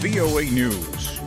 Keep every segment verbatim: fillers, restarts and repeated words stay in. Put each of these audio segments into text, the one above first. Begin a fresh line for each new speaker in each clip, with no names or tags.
V O A News.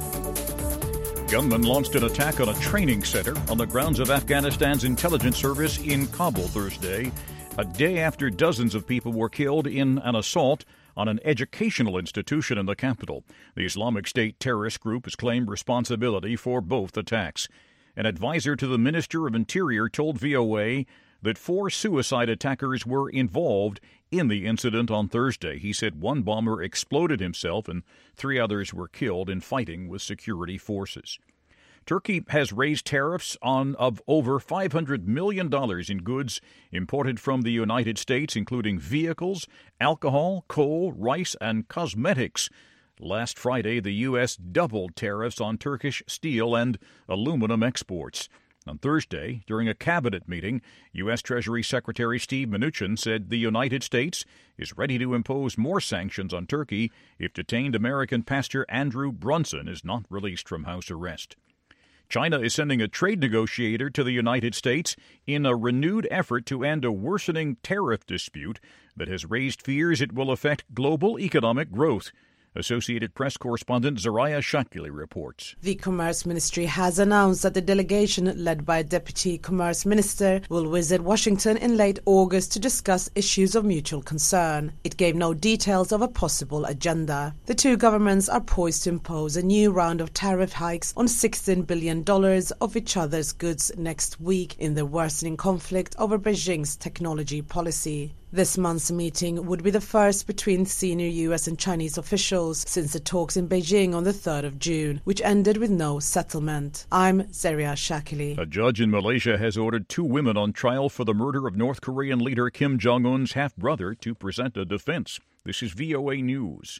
Gunmen launched an attack on a training center on the grounds of Afghanistan's intelligence service in Kabul Thursday, a day after dozens of people were killed in an assault on an educational institution in the capital. The Islamic State terrorist group has claimed responsibility for both attacks. An advisor to the Minister of Interior told V O A that four suicide attackers were involved in the incident on Thursday. He said one bomber exploded himself and three others were killed in fighting with security forces. Turkey has raised tariffs on of over five hundred million dollars in goods imported from the United States, including vehicles, alcohol, coal, rice, and cosmetics. Last Friday, the U S doubled tariffs on Turkish steel and aluminum exports. On Thursday, during a cabinet meeting, U S. Treasury Secretary Steve Mnuchin said the United States is ready to impose more sanctions on Turkey if detained American pastor Andrew Brunson is not released from house arrest. China is sending a trade negotiator to the United States in a renewed effort to end a worsening tariff dispute that has raised fears it will affect global economic growth. Associated Press correspondent Zariah Shakili reports.
The Commerce Ministry has announced that the delegation, led by Deputy Commerce Minister, will visit Washington in late August to discuss issues of mutual concern. It gave no details of a possible agenda. The two governments are poised to impose a new round of tariff hikes on sixteen billion dollars of each other's goods next week in the worsening conflict over Beijing's technology policy. This month's meeting would be the first between senior U S and Chinese officials since the talks in Beijing on the third of June, which ended with no settlement. I'm Zariah Shakili.
A judge in Malaysia has ordered two women on trial for the murder of North Korean leader Kim Jong-un's half-brother to present a defense. This is V O A News.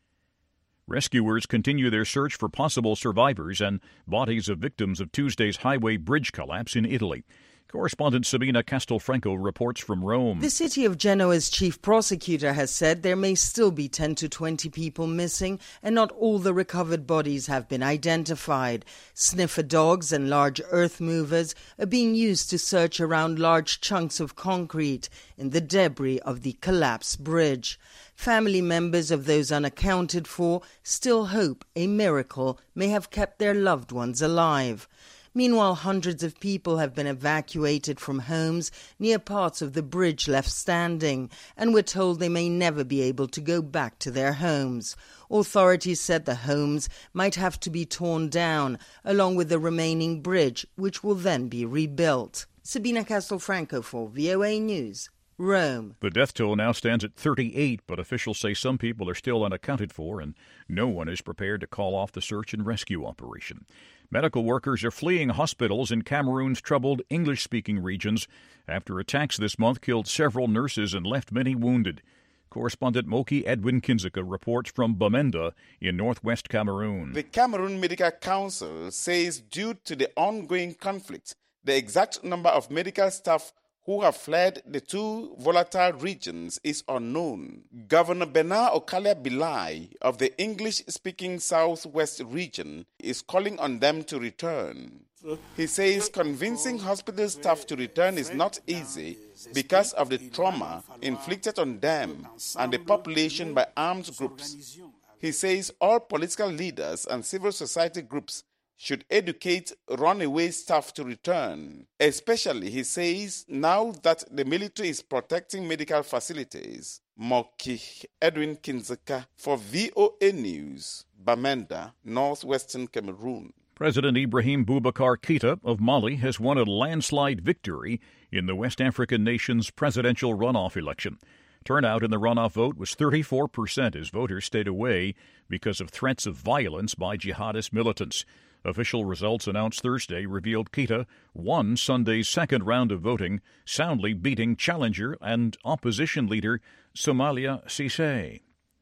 Rescuers continue their search for possible survivors and bodies of victims of Tuesday's highway bridge collapse in Italy. Correspondent Sabina Castelfranco reports from Rome.
The city of Genoa's chief prosecutor has said there may still be ten to twenty people missing and not all the recovered bodies have been identified. Sniffer dogs and large earth movers are being used to search around large chunks of concrete in the debris of the collapsed bridge. Family members of those unaccounted for still hope a miracle may have kept their loved ones alive. Meanwhile, hundreds of people have been evacuated from homes near parts of the bridge left standing, and were told they may never be able to go back to their homes. Authorities said the homes might have to be torn down, along with the remaining bridge, which will then be rebuilt. Sabina Castelfranco for V O A News, Rome.
The death toll now stands at thirty-eight, but officials say some people are still unaccounted for, and no one is prepared to call off the search and rescue operation. Medical workers are fleeing hospitals in Cameroon's troubled English-speaking regions after attacks this month killed several nurses and left many wounded. Correspondent Moki Edwin Kinzeka reports from Bamenda in northwest Cameroon.
The Cameroon Medical Council says due to the ongoing conflict, the exact number of medical staff who have fled the two volatile regions is unknown. Governor Bernard Okalia Bilai of the English-speaking Southwest region is calling on them to return. He says convincing hospital staff to return is not easy because of the trauma inflicted on them and the population by armed groups. He says all political leaders and civil society groups should educate runaway staff to return, especially, he says, now that the military is protecting medical facilities. Moki Edwin Kinzeka for V O A News, Bamenda, northwestern Cameroon.
President Ibrahim Boubacar Keïta of Mali has won a landslide victory in the West African nation's presidential runoff election. Turnout in the runoff vote was thirty-four percent as voters stayed away because of threats of violence by jihadist militants. Official results announced Thursday revealed Keïta won Sunday's second round of voting, soundly beating challenger and opposition leader Somalia Cissé.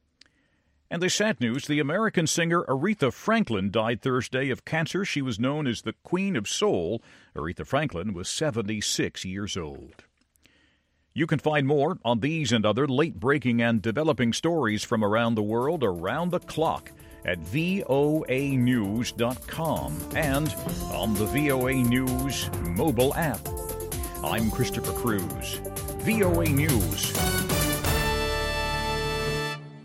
And the sad news, the American singer Aretha Franklin died Thursday of cancer. She was known as the Queen of Soul. Aretha Franklin was seventy-six years old. You can find more on these and other late-breaking and developing stories from around the world around the clock at V O A news dot com and on the V O A News mobile app. I'm Christopher Cruz. V O A News.